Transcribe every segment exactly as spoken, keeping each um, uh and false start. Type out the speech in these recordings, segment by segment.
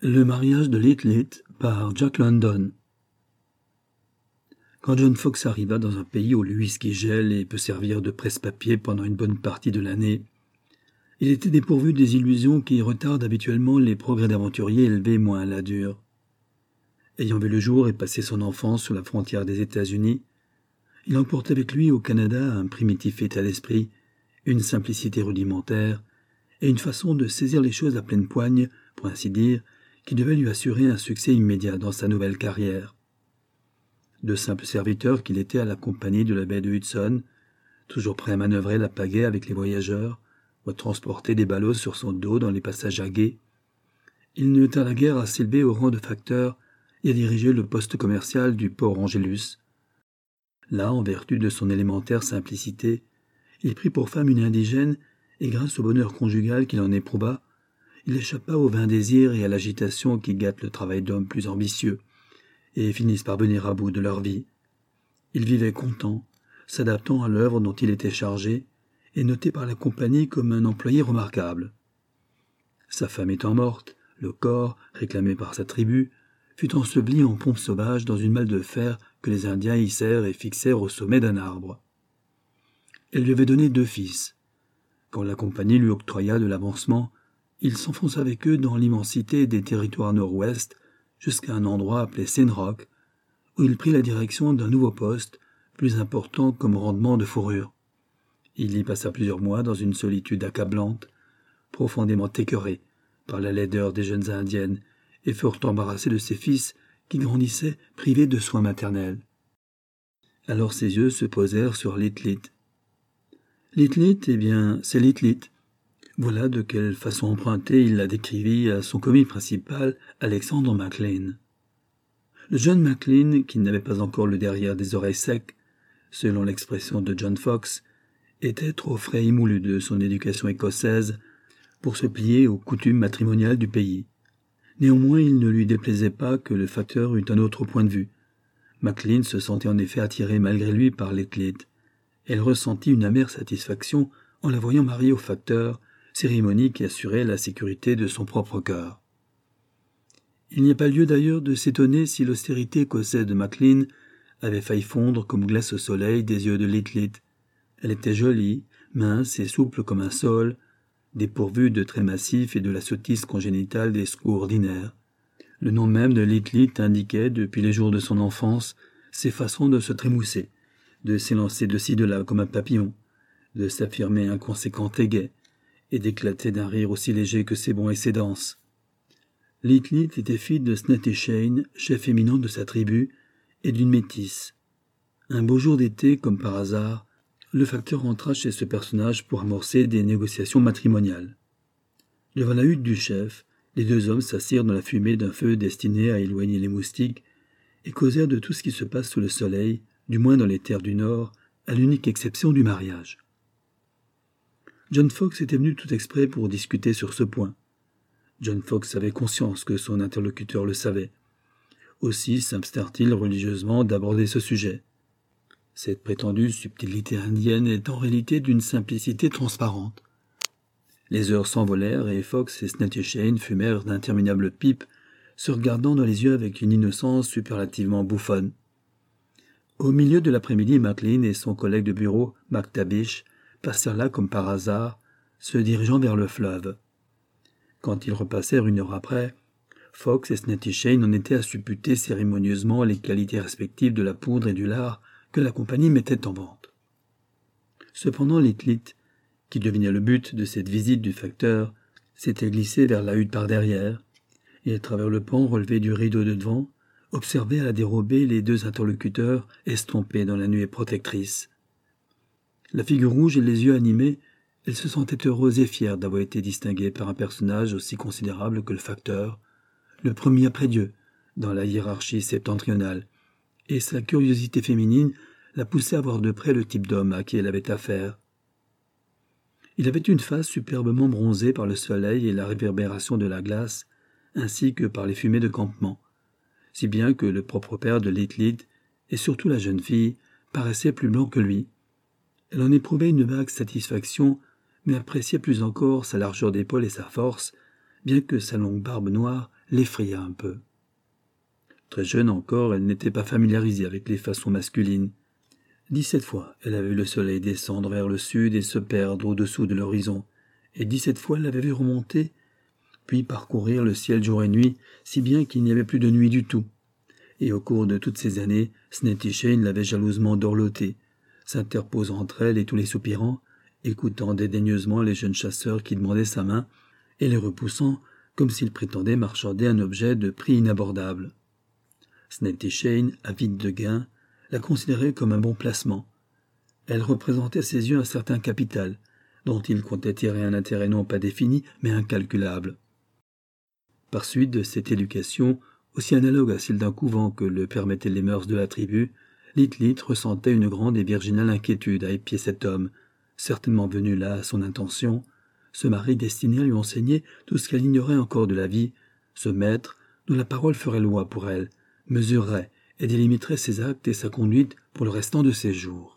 Le mariage de Lit-Lit par Jack London. Quand John Fox arriva dans un pays où le whisky gèle et peut servir de presse-papier pendant une bonne partie de l'année, il était dépourvu des illusions qui retardent habituellement les progrès d'aventuriers élevés moins à la dure. Ayant vu le jour et passé son enfance sur la frontière des États-Unis, il emporte avec lui au Canada un primitif état d'esprit, une simplicité rudimentaire et une façon de saisir les choses à pleine poigne, pour ainsi dire, qui devait lui assurer un succès immédiat dans sa nouvelle carrière. De simple serviteur qu'il était à la compagnie de la baie de Hudson, toujours prêt à manœuvrer la pagaie avec les voyageurs, ou à transporter des ballots sur son dos dans les passages à gué, il ne tarda guère à s'élever au rang de facteur et à diriger le poste commercial du port Angelus. Là, en vertu de son élémentaire simplicité, il prit pour femme une indigène et grâce au bonheur conjugal qu'il en éprouva, il échappa au vain désir et à l'agitation qui gâtent le travail d'hommes plus ambitieux et finissent par venir à bout de leur vie. Il vivait content, s'adaptant à l'œuvre dont il était chargé et noté par la compagnie comme un employé remarquable. Sa femme étant morte, le corps, réclamé par sa tribu, fut enseveli en pompe sauvage dans une malle de fer que les Indiens hissèrent et fixèrent au sommet d'un arbre. Elle lui avait donné deux fils. Quand la compagnie lui octroya de l'avancement, il s'enfonça avec eux dans l'immensité des territoires nord-ouest jusqu'à un endroit appelé Saint Roch, où il prit la direction d'un nouveau poste, plus important comme rendement de fourrure. Il y passa plusieurs mois dans une solitude accablante, profondément écœuré par la laideur des jeunes indiennes et fort embarrassé de ses fils qui grandissaient privés de soins maternels. Alors ses yeux se posèrent sur Lit-Lit. Lit-Lit, eh bien, c'est Lit-Lit. Voilà de quelle façon empruntée il la décrivit à son commis principal, Alexander McLean. Le jeune McLean, qui n'avait pas encore le derrière des oreilles secs, selon l'expression de John Fox, était trop frais et moulu de son éducation écossaise pour se plier aux coutumes matrimoniales du pays. Néanmoins, il ne lui déplaisait pas que le facteur eût un autre point de vue. McLean se sentait en effet attiré malgré lui par Lit-Lit. Elle ressentit une amère satisfaction en la voyant mariée au facteur, cérémonie qui assurait la sécurité de son propre cœur. Il n'y a pas lieu d'ailleurs de s'étonner si l'austérité écossaise de McLean avait failli fondre comme glace au soleil des yeux de Lit-Lit. Elle était jolie, mince et souple comme un saule, dépourvue de traits massifs et de la sottise congénitale des squaws ordinaires. Le nom même de Lit-Lit indiquait, depuis les jours de son enfance, ses façons de se trémousser, de s'élancer de ci de là comme un papillon, de s'affirmer inconséquent et gai, et d'éclater d'un rire aussi léger que ses bonds et ses danses. Lit-Lit était fille de Snettishane, chef éminent de sa tribu, et d'une métisse. Un beau jour d'été, comme par hasard, le facteur entra chez ce personnage pour amorcer des négociations matrimoniales. Devant la hutte du chef, les deux hommes s'assirent dans la fumée d'un feu destiné à éloigner les moustiques et causèrent de tout ce qui se passe sous le soleil, du moins dans les terres du Nord, à l'unique exception du mariage. John Fox était venu tout exprès pour discuter sur ce point. John Fox avait conscience que son interlocuteur le savait. Aussi s'abstint-il religieusement d'aborder ce sujet. Cette prétendue subtilité indienne est en réalité d'une simplicité transparente. Les heures s'envolèrent et Fox et Snettishane fumèrent d'interminables pipes, se regardant dans les yeux avec une innocence superlativement bouffonne. Au milieu de l'après-midi, McLean et son collègue de bureau, McTavish, passèrent là comme par hasard, se dirigeant vers le fleuve. Quand ils repassèrent une heure après, Fox et Snettishane en étaient à supputer cérémonieusement les qualités respectives de la poudre et du lard que la compagnie mettait en vente. Cependant, Lit-Lit, qui devinait le but de cette visite du facteur, s'était glissé vers la hutte par derrière, et à travers le pan relevé du rideau de devant, observait à la dérobée les deux interlocuteurs estompés dans la nuée protectrice. La figure rouge et les yeux animés, elle se sentait heureuse et fière d'avoir été distinguée par un personnage aussi considérable que le facteur, le premier après Dieu, dans la hiérarchie septentrionale, et sa curiosité féminine la poussait à voir de près le type d'homme à qui elle avait affaire. Il avait une face superbement bronzée par le soleil et la réverbération de la glace, ainsi que par les fumées de campement, si bien que le propre père de Lit-Lit, et surtout la jeune fille, paraissait plus blanc que lui. Elle en éprouvait une vague satisfaction, mais appréciait plus encore sa largeur d'épaule et sa force, bien que sa longue barbe noire l'effraya un peu. Très jeune encore, elle n'était pas familiarisée avec les façons masculines. Dix-sept fois, elle avait vu le soleil descendre vers le sud et se perdre au-dessous de l'horizon, et dix-sept fois elle l'avait vu remonter, puis parcourir le ciel jour et nuit, si bien qu'il n'y avait plus de nuit du tout. Et au cours de toutes ces années, Snettishane l'avait jalousement dorlotée, s'interposant entre elle et tous les soupirants, écoutant dédaigneusement les jeunes chasseurs qui demandaient sa main, et les repoussant comme s'ils prétendaient marchander un objet de prix inabordable. Snettishane, avide de gain, la considérait comme un bon placement. Elle représentait à ses yeux un certain capital, dont il comptait tirer un intérêt non pas défini, mais incalculable. Par suite de cette éducation, aussi analogue à celle d'un couvent que le permettaient les mœurs de la tribu, Lit-Lit ressentait une grande et virginale inquiétude à épier cet homme, certainement venu là à son intention, ce mari destiné à lui enseigner tout ce qu'elle ignorait encore de la vie, ce maître dont la parole ferait loi pour elle, mesurerait et délimiterait ses actes et sa conduite pour le restant de ses jours.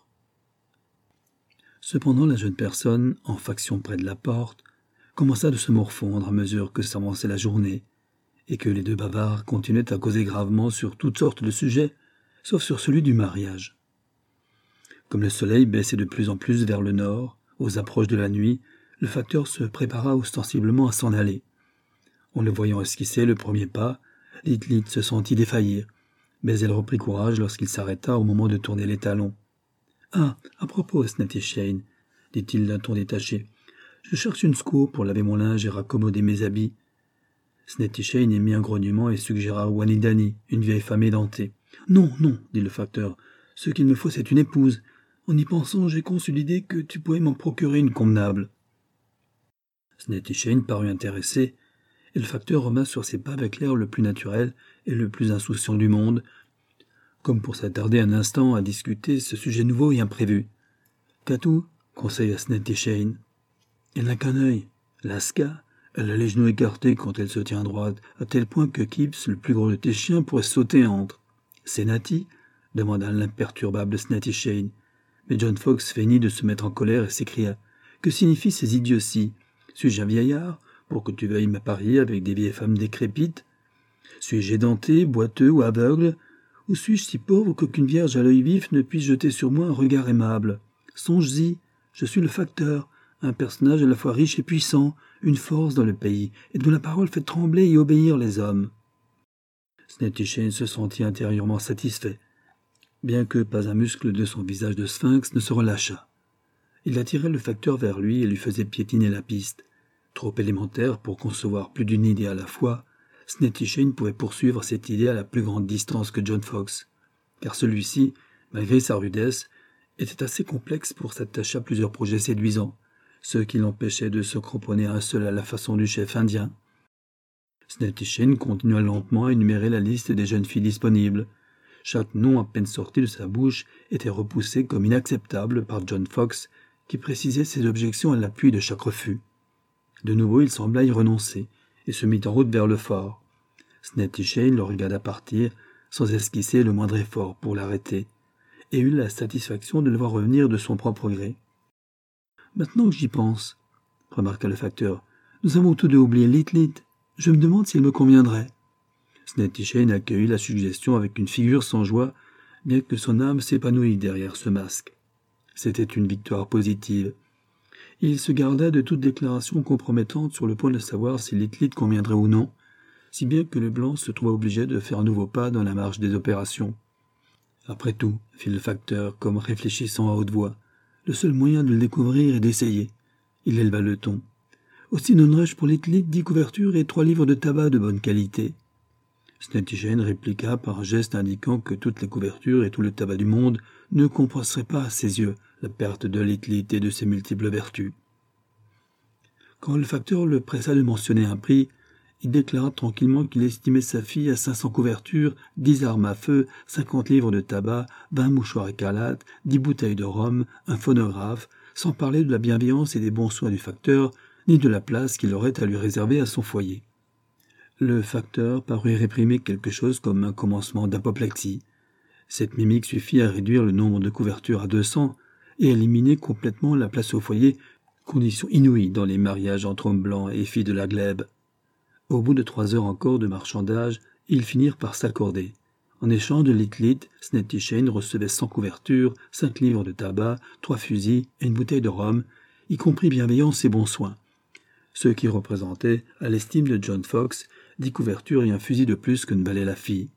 Cependant, la jeune personne, en faction près de la porte, commença de se morfondre à mesure que s'avançait la journée, et que les deux bavards continuaient à causer gravement sur toutes sortes de sujets, sauf sur celui du mariage. Comme le soleil baissait de plus en plus vers le nord, aux approches de la nuit, le facteur se prépara ostensiblement à s'en aller. En le voyant esquisser le premier pas, Lit-Lit se sentit défaillir, mais elle reprit courage lorsqu'il s'arrêta au moment de tourner les talons. « Ah, à propos, Snettishane, dit-il d'un ton détaché, je cherche une scour pour laver mon linge et raccommoder mes habits. » Snettishane émit un grognement et suggéra Wanidani, une vieille femme édentée. « Non, non, dit le facteur, ce qu'il me faut c'est une épouse. En y pensant, j'ai conçu l'idée que tu pourrais m'en procurer une convenable. » Snettishane parut intéressé, et le facteur revint sur ses pas avec l'air le plus naturel et le plus insouciant du monde, comme pour s'attarder un instant à discuter ce sujet nouveau et imprévu. « Qu'as-tu » conseilla Snettishane. « Elle n'a qu'un œil. Lasca, elle a les genoux écartés quand elle se tient droite, à tel point que Kips, le plus gros de tes chiens, pourrait sauter entre. »« C'est Natty » demanda l'imperturbable Snettishane. Mais John Fox feignit de se mettre en colère et s'écria. « Que signifient ces idioties ? Suis-je un vieillard, pour que tu veuilles m'apparier avec des vieilles femmes décrépites ? Suis-je édenté, boiteux ou aveugle ? Ou suis-je si pauvre qu'aucune vierge à l'œil vif ne puisse jeter sur moi un regard aimable ? Songe-y, je suis le facteur, un personnage à la fois riche et puissant, une force dans le pays, et dont la parole fait trembler et obéir les hommes. » Snettishane se sentit intérieurement satisfait, bien que pas un muscle de son visage de sphinx ne se relâchât. Il attirait le facteur vers lui et lui faisait piétiner la piste. Trop élémentaire pour concevoir plus d'une idée à la fois, Snettishane pouvait poursuivre cette idée à la plus grande distance que John Fox, car celui-ci, malgré sa rudesse, était assez complexe pour s'attacher à plusieurs projets séduisants, ce qui l'empêchait de se cramponner à un seul à la façon du chef indien. Snettishane continua lentement à énumérer la liste des jeunes filles disponibles. Chaque nom à peine sorti de sa bouche était repoussé comme inacceptable par John Fox, qui précisait ses objections à l'appui de chaque refus. De nouveau, il sembla y renoncer, et se mit en route vers le fort. Snettishane le regarda partir, sans esquisser le moindre effort pour l'arrêter, et eut la satisfaction de le voir revenir de son propre gré. « Maintenant que j'y pense, » remarqua le facteur, « nous avons tous deux oublié Lit-Lit. Je me demande s'il me conviendrait. » Snettishane accueillit la suggestion avec une figure sans joie, bien que son âme s'épanouît derrière ce masque. C'était une victoire positive. Il se garda de toute déclaration compromettante sur le point de savoir si Lit-Lit conviendrait ou non, si bien que le blanc se trouva obligé de faire un nouveau pas dans la marche des opérations. Après tout, fit le facteur, comme réfléchissant à haute voix, le seul moyen de le découvrir est d'essayer. Il éleva le ton. Aussi donnerai-je pour Lit-Lit dix couvertures et trois livres de tabac de bonne qualité. Snettishane répliqua par un geste indiquant que toutes les couvertures et tout le tabac du monde ne compenseraient pas à ses yeux la perte de Lit-Lit et de ses multiples vertus. Quand le facteur le pressa de mentionner un prix, il déclara tranquillement qu'il estimait sa fille à cinq cents couvertures, dix armes à feu, cinquante livres de tabac, vingt mouchoirs écarlates, dix bouteilles de rhum, un phonographe, sans parler de la bienveillance et des bons soins du facteur, ni de la place qu'il aurait à lui réserver à son foyer. Le facteur parut réprimer quelque chose comme un commencement d'apoplexie. Cette mimique suffit à réduire le nombre de couvertures à deux cents et à éliminer complètement la place au foyer, condition inouïe dans les mariages entre hommes blancs et filles de la glèbe. Au bout de trois heures encore de marchandage, ils finirent par s'accorder. En échange de Lit-Lit, Snettishane recevait sans couverture, cinq livres de tabac, trois fusils et une bouteille de rhum, y compris bienveillance et bons soins. Ce qui représentait, à l'estime de John Fox, dix couvertures et un fusil de plus que ne valait la fille.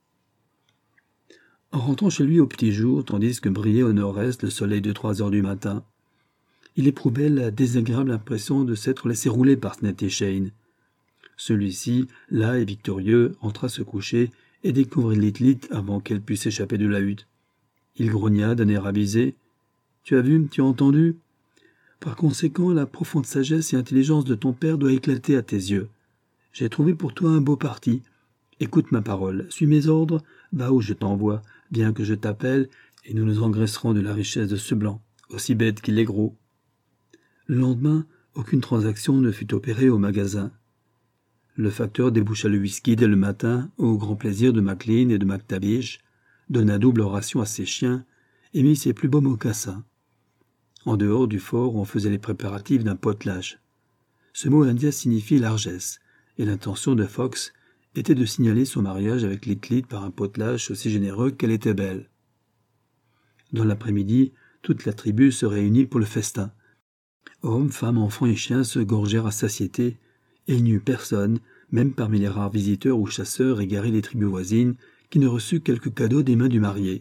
En rentrant chez lui au petit jour, tandis que brillait au nord-est le soleil de trois heures du matin, il éprouvait la désagréable impression de s'être laissé rouler par Snettishane. Celui-ci, là et victorieux, entra se coucher et découvrit Lit-Lit avant qu'elle puisse échapper de la hutte. Il grogna d'un air avisé. « Tu as vu, tu as entendu ? Par conséquent, la profonde sagesse et intelligence de ton père doit éclater à tes yeux. J'ai trouvé pour toi un beau parti. Écoute ma parole, suis mes ordres, va où je t'envoie, bien que je t'appelle, et nous nous engraisserons de la richesse de ce blanc, aussi bête qu'il est gros. » Le lendemain, aucune transaction ne fut opérée au magasin. Le facteur déboucha le whisky dès le matin, au grand plaisir de Maclean et de MacTavish, donna double ration à ses chiens et mit ses plus beaux mocassins. En dehors du fort, on faisait les préparatifs d'un potelage. Ce mot indien signifie largesse, et l'intention de Fox était de signaler son mariage avec Lit-Lit par un potelage aussi généreux qu'elle était belle. Dans l'après-midi, toute la tribu se réunit pour le festin. Hommes, femmes, enfants et chiens se gorgèrent à satiété, et il n'y eut personne, même parmi les rares visiteurs ou chasseurs égarés des tribus voisines, qui ne reçut quelques cadeaux des mains du marié.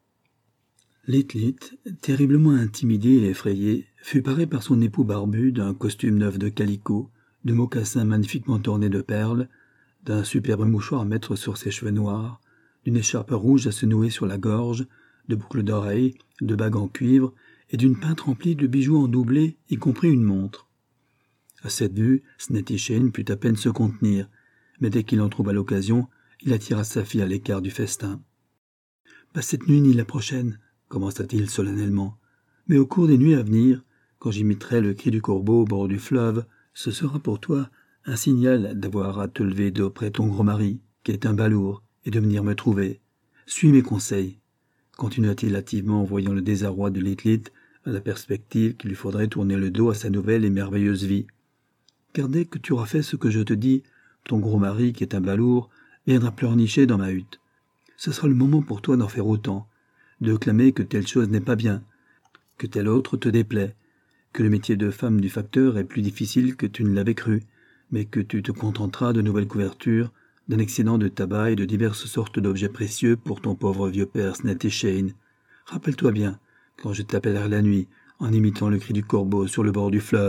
Lit-Lit, terriblement intimidé et effrayé, fut paré par son époux barbu d'un costume neuf de calicot, de mocassins magnifiquement ornés de perles, d'un superbe mouchoir à mettre sur ses cheveux noirs, d'une écharpe rouge à se nouer sur la gorge, de boucles d'oreilles, de bagues en cuivre, et d'une pinte remplie de bijoux en doublé, y compris une montre. À cette vue, Snettishane put à peine se contenir, mais dès qu'il en trouva l'occasion, il attira sa fille à l'écart du festin. « Pas cette nuit ni la prochaine, » commença-t-il solennellement, « mais au cours des nuits à venir, quand j'imiterai le cri du corbeau au bord du fleuve, ce sera pour toi un signal d'avoir à te lever d'auprès ton gros mari, qui est un balourd, et de venir me trouver. Suis mes conseils. » Continua-t-il hâtivement en voyant le désarroi de Lit-Lit à la perspective qu'il lui faudrait tourner le dos à sa nouvelle et merveilleuse vie. « Car dès que tu auras fait ce que je te dis, ton gros mari, qui est un balourd, viendra pleurnicher dans ma hutte. Ce sera le moment pour toi d'en faire autant, de clamer que telle chose n'est pas bien, que telle autre te déplaît, que le métier de femme du facteur est plus difficile que tu ne l'avais cru, mais que tu te contenteras de nouvelles couvertures, d'un excédent de tabac et de diverses sortes d'objets précieux pour ton pauvre vieux père Snettishane. Rappelle-toi bien, quand je t'appellerai la nuit, en imitant le cri du corbeau sur le bord du fleuve. »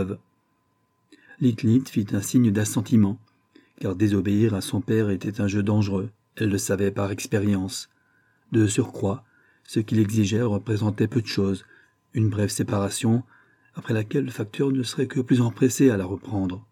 Lit-Lit fit un signe d'assentiment, car désobéir à son père était un jeu dangereux, elle le savait par expérience. De surcroît, ce qu'il exigeait représentait peu de choses, une brève séparation, après laquelle le facteur ne serait que plus empressé à la reprendre.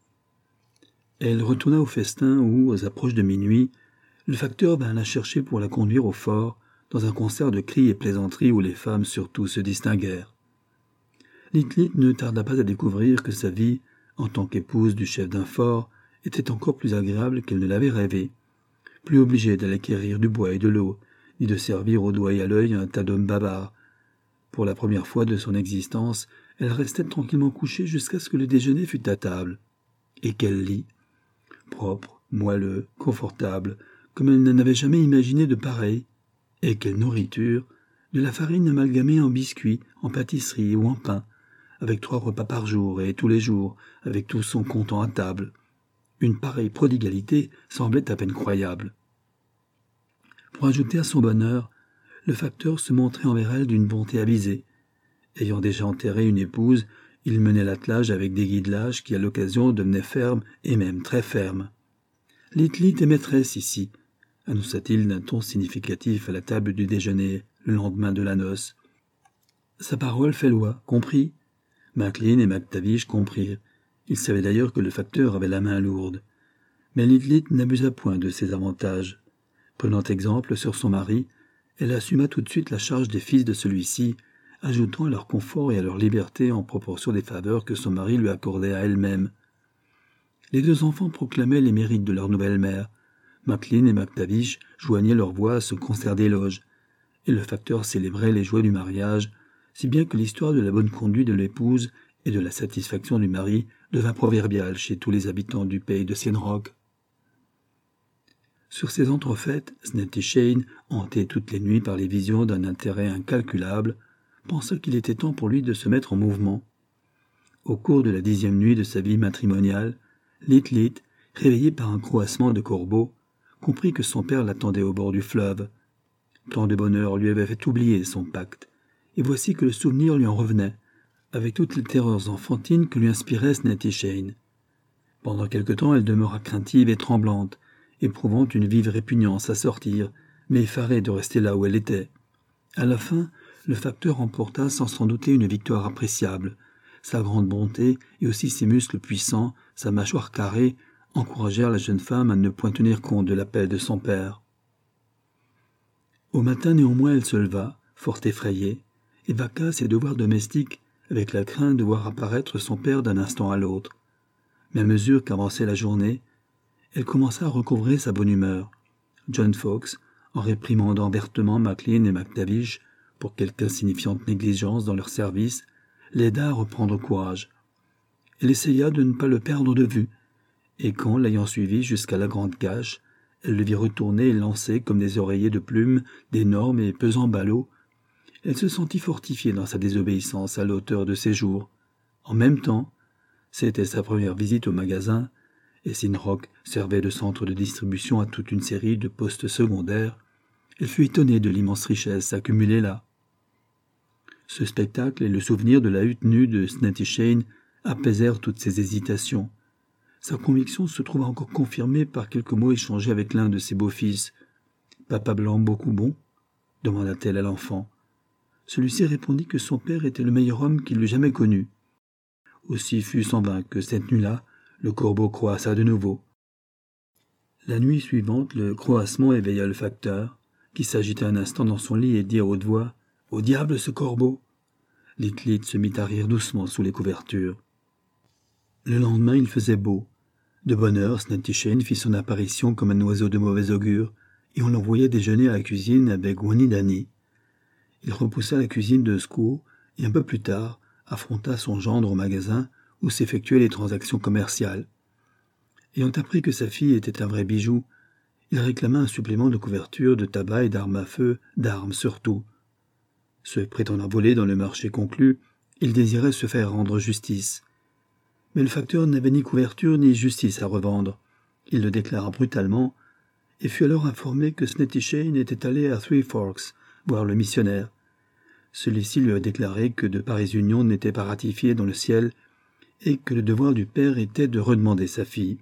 Elle retourna au festin où, aux approches de minuit, le facteur vint la chercher pour la conduire au fort, dans un concert de cris et plaisanteries où les femmes surtout se distinguèrent. Lit-Lit ne tarda pas à découvrir que sa vie, en tant qu'épouse du chef d'un fort, était encore plus agréable qu'elle ne l'avait rêvé. Plus obligée d'aller quérir du bois et de l'eau, ni de servir au doigt et à l'œil un tas d'hommes bavards. Pour la première fois de son existence, elle restait tranquillement couchée jusqu'à ce que le déjeuner fût à table. Et quel lit! Propre, moelleux, confortable, comme elle n'en avait jamais imaginé de pareil. Et quelle nourriture! De la farine amalgamée en biscuits, en pâtisserie ou en pain, avec trois repas par jour et tous les jours, avec tout son comptant à table. Une pareille prodigalité semblait à peine croyable. Pour ajouter à son bonheur, le facteur se montrait envers elle d'une bonté avisée. Ayant déjà enterré une épouse, il menait l'attelage avec des guidelages qui, à l'occasion, devenaient fermes et même très fermes. « Lit-Lit est maîtresse ici », annonça-t-il d'un ton significatif à la table du déjeuner, le lendemain de la noce. Sa parole fait loi, compris? Maclean et MacTavish comprirent. Ils savaient d'ailleurs que le facteur avait la main lourde. Mais Lit-Lit n'abusa point de ses avantages. Prenant exemple sur son mari, elle assuma tout de suite la charge des fils de celui-ci, ajoutant à leur confort et à leur liberté en proportion des faveurs que son mari lui accordait à elle-même. Les deux enfants proclamaient les mérites de leur nouvelle mère. Maclean et MacTavish joignaient leur voix à ce concert d'éloges, et le facteur célébrait les joies du mariage, si bien que l'histoire de la bonne conduite de l'épouse et de la satisfaction du mari devint proverbiale chez tous les habitants du pays de Sienrock. Sur ces entrefaites, Snettishane, hanté toutes les nuits par les visions d'un intérêt incalculable, pensa qu'il était temps pour lui de se mettre en mouvement. Au cours de la dixième nuit de sa vie matrimoniale, Lit-Lit, réveillé par un croassement de corbeau, comprit que son père l'attendait au bord du fleuve. Tant de bonheur lui avait fait oublier son pacte, et voici que le souvenir lui en revenait, avec toutes les terreurs enfantines que lui inspirait Snettishane. Pendant quelque temps, elle demeura craintive et tremblante, éprouvant une vive répugnance à sortir, mais effarée de rester là où elle était. À la fin, le facteur remporta sans s'en douter une victoire appréciable. Sa grande bonté et aussi ses muscles puissants, sa mâchoire carrée, encouragèrent la jeune femme à ne point tenir compte de l'appel de son père. Au matin néanmoins elle se leva, fort effrayée, et vaqua ses devoirs domestiques avec la crainte de voir apparaître son père d'un instant à l'autre. Mais à mesure qu'avançait la journée, elle commença à recouvrer sa bonne humeur. John Fawkes, en réprimandant vertement Maclean et MacTavish pour quelque insignifiante négligence dans leur service, l'aida à reprendre courage. Elle essaya de ne pas le perdre de vue, et quand, l'ayant suivi jusqu'à la grande cache, elle le vit retourner et lancer comme des oreillers de plumes d'énormes et pesants ballots, elle se sentit fortifiée dans sa désobéissance à l'auteur de ses jours. En même temps, c'était sa première visite au magasin, et Sinrock servait de centre de distribution à toute une série de postes secondaires, elle fut étonnée de l'immense richesse accumulée là. Ce spectacle et le souvenir de la hutte nue de Snettishane apaisèrent toutes ses hésitations. Sa conviction se trouva encore confirmée par quelques mots échangés avec l'un de ses beaux-fils. « Papa blanc beaucoup bon ?» demanda-t-elle à l'enfant. Celui-ci répondit que son père était le meilleur homme qu'il eût jamais connu. Aussi fut-ce en vain que cette nuit-là, le corbeau croassa de nouveau. La nuit suivante, le croassement éveilla le facteur, qui s'agita un instant dans son lit et dit à haute voix « Au diable ce corbeau !» Lit-Lit se mit à rire doucement sous les couvertures. Le lendemain, il faisait beau. De bonne heure, Snettishane fit son apparition comme un oiseau de mauvais augure, et on l'envoyait déjeuner à la cuisine avec Wanidani. Il repoussa la cuisine de Squaw, et un peu plus tard, affronta son gendre au magasin où s'effectuaient les transactions commerciales. Ayant appris que sa fille était un vrai bijou, il réclama un supplément de couverture, de tabac et d'armes à feu, d'armes surtout. Se prétendant voler dans le marché conclu, il désirait se faire rendre justice. Mais le facteur n'avait ni couverture ni justice à revendre. Il le déclara brutalement, et fut alors informé que Snettishane était allé à Three Forks voir le missionnaire. Celui-ci lui a déclaré que de pareilles unions n'étaient pas ratifiées dans le ciel et que le devoir du père était de redemander sa fille.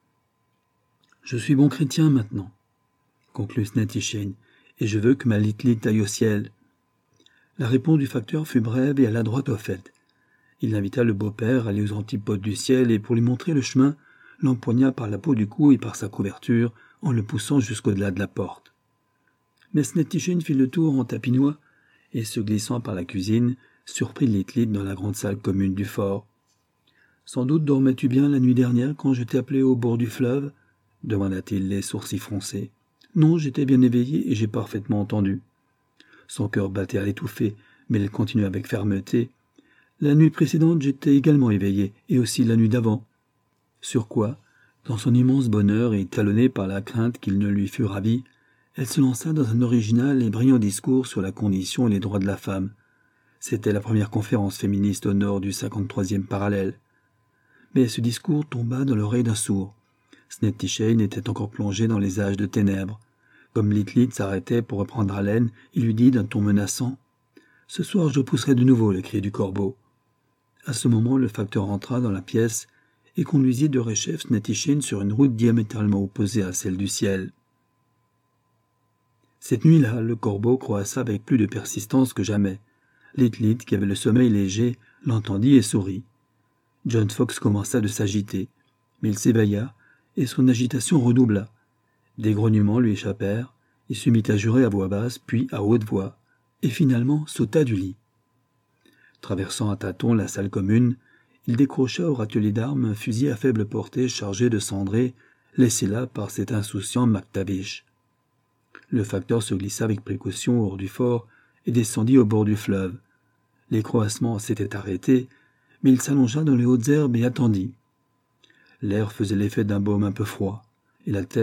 « Je suis bon chrétien maintenant, » conclut Snettishane, « et je veux que ma Lit-Lit aille au ciel. » La réponse du facteur fut brève et alla droit au fait. Il invita le beau-père à aller aux antipodes du ciel et pour lui montrer le chemin, l'empoigna par la peau du cou et par sa couverture en le poussant jusqu'au-delà de la porte. Mais Snettishane fit le tour en tapinois et, se glissant par la cuisine, surprit Lit-Lit dans la grande salle commune du fort. « Sans doute dormais-tu bien la nuit dernière quand je t'ai appelé au bord du fleuve ?» demanda-t-il les sourcils froncés. « Non, j'étais bien éveillé et j'ai parfaitement entendu. » Son cœur battait à l'étouffer, mais il continua avec fermeté. « La nuit précédente, j'étais également éveillé, et aussi la nuit d'avant. » Sur quoi, dans son immense bonheur et talonnée par la crainte qu'il ne lui fût ravi, elle se lança dans un original et brillant discours sur la condition et les droits de la femme. C'était la première conférence féministe au nord du cinquante-troisième parallèle. Mais ce discours tomba dans l'oreille d'un sourd. Snettishane était encore plongé dans les âges de ténèbres. Comme Lit-Lit s'arrêtait pour reprendre haleine, il lui dit d'un ton menaçant « Ce soir, je pousserai de nouveau le cri du corbeau. » À ce moment, le facteur entra dans la pièce et conduisit de rechef Snettishane sur une route diamétralement opposée à celle du ciel. Cette nuit-là, le corbeau croassa avec plus de persistance que jamais. Lit-Lit, qui avait le sommeil léger, l'entendit et sourit. John Fawkes commença de s'agiter, mais il s'éveilla et son agitation redoubla. Des grognements lui échappèrent, il se mit à jurer à voix basse, puis à haute voix, et finalement sauta du lit. Traversant à tâtons la salle commune, il décrocha au râtelier d'armes un fusil à faible portée chargé de cendrées, laissé là par cet insouciant MacTavish. Le facteur se glissa avec précaution hors du fort et descendit au bord du fleuve. Les croassements s'étaient arrêtés, mais il s'allongea dans les hautes herbes et attendit. L'air faisait l'effet d'un baume un peu froid, et la terre,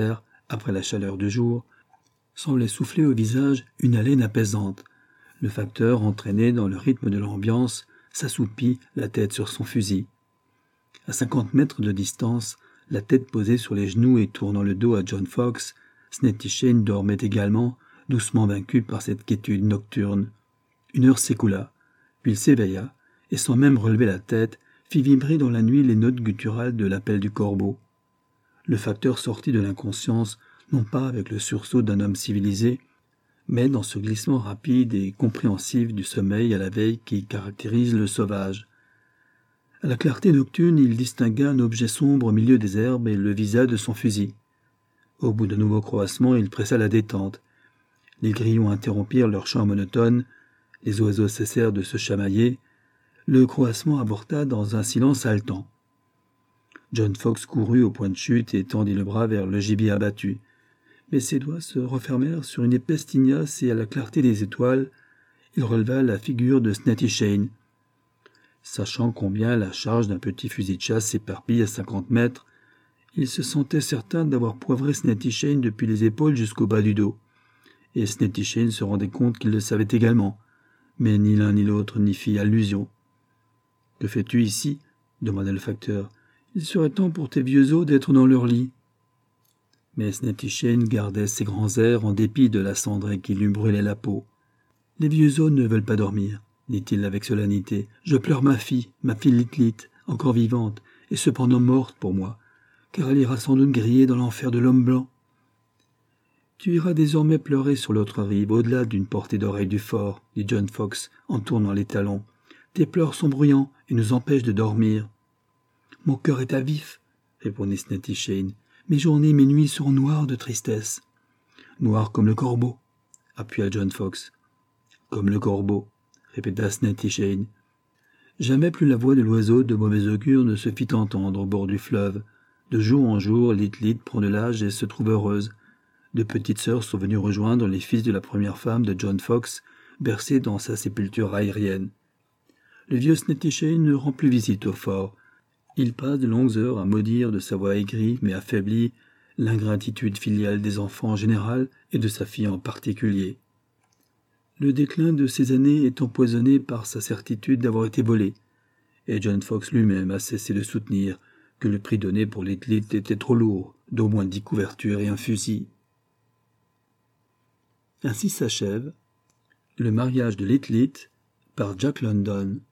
après la chaleur du jour, semblait souffler au visage une haleine apaisante. Le facteur, entraîné dans le rythme de l'ambiance, s'assoupit, la tête sur son fusil. À cinquante mètres de distance, la tête posée sur les genoux et tournant le dos à John Fox, Snettishane dormait également, doucement vaincu par cette quiétude nocturne. Une heure s'écoula, puis il s'éveilla, et sans même relever la tête, fit vibrer dans la nuit les notes gutturales de l'appel du corbeau. Le facteur sortit de l'inconscience, non pas avec le sursaut d'un homme civilisé, mais dans ce glissement rapide et compréhensif du sommeil à la veille qui caractérise le sauvage. À la clarté nocturne, il distingua un objet sombre au milieu des herbes et le visa de son fusil. Au bout d'un nouveau croassement, il pressa la détente. Les grillons interrompirent leur chant monotone, les oiseaux cessèrent de se chamailler, le croassement avorta dans un silence haletant. John Fox courut au point de chute et tendit le bras vers le gibier abattu. Mais ses doigts se refermèrent sur une épaisse tignasse et à la clarté des étoiles, il releva la figure de Snettishane. Sachant combien la charge d'un petit fusil de chasse s'éparpille à cinquante mètres, il se sentait certain d'avoir poivré Snettishane depuis les épaules jusqu'au bas du dos. Et Snettishane se rendait compte qu'il le savait également, mais ni l'un ni l'autre n'y fit allusion. « Que fais-tu ici » demanda le facteur. « Il serait temps pour tes vieux os d'être dans leur lit. » Mais Snettishane gardait ses grands airs en dépit de la cendrée qui lui brûlait la peau. « Les vieux os ne veulent pas dormir, » dit-il avec solennité. « Je pleure ma fille, ma fille Lit-Lit, encore vivante, et cependant morte pour moi, car elle ira sans doute griller dans l'enfer de l'homme blanc. Tu iras désormais pleurer sur l'autre rive, au-delà d'une portée d'oreille du fort, dit John Fox en tournant les talons. Tes pleurs sont bruyants et nous empêchent de dormir. Mon cœur est à vif, répondit Snettishane. Mes journées et mes nuits seront noires de tristesse. Noires comme le corbeau, appuya John Fox. Comme le corbeau, répéta Snettishane. Jamais plus la voix de l'oiseau de mauvais augure ne se fit entendre au bord du fleuve. De jour en jour, Lit-Lit prend de l'âge et se trouve heureuse. Deux petites sœurs sont venues rejoindre les fils de la première femme de John Fox, bercés dans sa sépulture aérienne. Le vieux Snettishane ne rend plus visite au fort. Il passe de longues heures à maudire de sa voix aigrie mais affaiblie l'ingratitude filiale des enfants en général et de sa fille en particulier. Le déclin de ses années est empoisonné par sa certitude d'avoir été volé, et John Fox lui-même a cessé de soutenir que le prix donné pour Lit-Lit était trop lourd, d'au moins dix couvertures et un fusil. Ainsi s'achève Le mariage de Lit-Lit par Jack London.